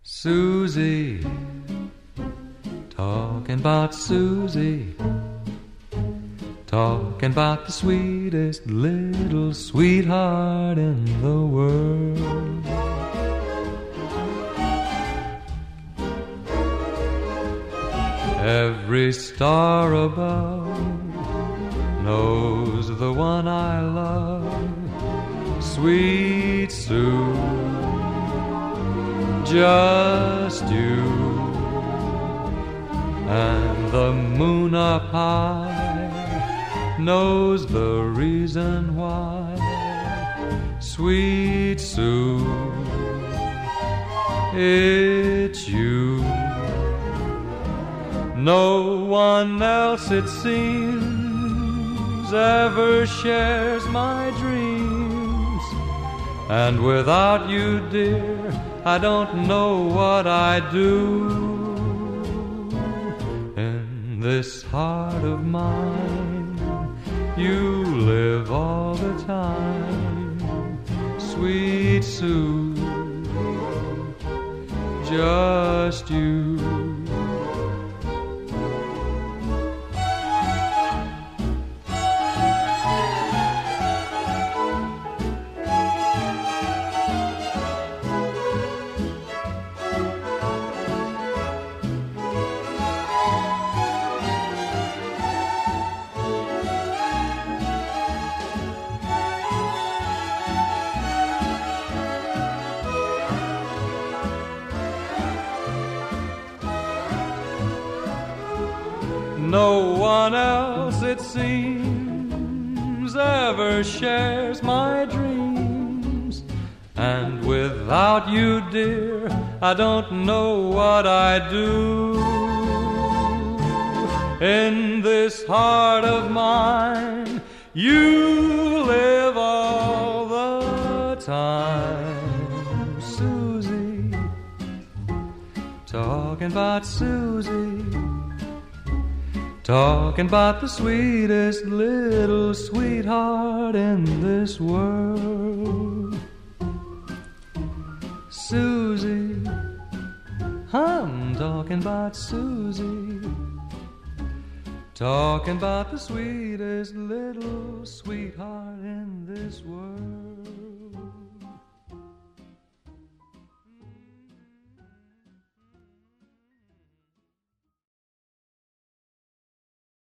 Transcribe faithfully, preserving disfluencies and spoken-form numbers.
Susie, talking about Susie, talking about the sweetest little sweetheart in the world. Every star above knows the one I love, sweet Sue, just you. And the moon up high knows the reason why, sweet Sue, it's you. No one else, it seems, ever shares my dreams, and without you, dear, I don't know what I'd do. In this heart of mine, you live all the time, sweet Sue, just you. No one else, it seems, ever shares my dreams, and without you, dear, I don't know what I'd do. In this heart of mine, you live all the time, Susie, talking about Susie, talking about the sweetest little sweetheart in this world. Susie, I'm talking about Susie, talking about the sweetest little sweetheart in this world.